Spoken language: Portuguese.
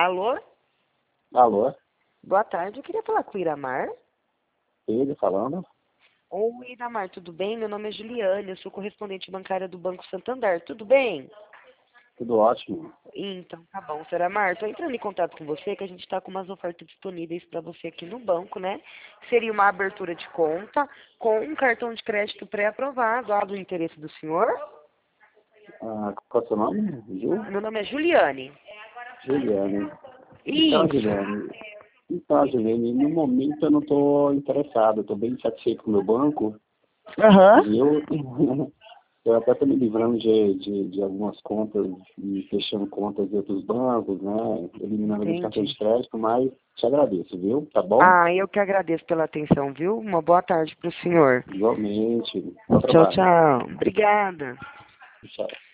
Alô? Alô? Boa tarde, eu queria falar com o Iramar. Ele falando? Oi, Iramar, tudo bem? Meu nome é Juliane, eu sou correspondente bancária do Banco Santander, tudo bem? Tudo ótimo. Então, tá bom, senhora Mar, tô entrando em contato com você que a gente tá com umas ofertas disponíveis para você aqui no banco, né? Seria uma abertura de conta com um cartão de crédito pré-aprovado, do interesse do senhor. Qual é o seu nome? Ju? Meu nome é Juliane. Juliane. Então, Isso. Juliane. Então, Juliane, no momento eu não estou interessado, estou bem satisfeito com o meu banco. Aham. E eu até estou me livrando de algumas contas e fechando contas de outros bancos, né? Eliminando meus cartões Entendi. de crédito, mas te agradeço, viu? Tá bom? Eu que agradeço pela atenção, viu? Uma boa tarde para o senhor. Igualmente. Bom Tchau, trabalho. tchau. Obrigada. Tchau.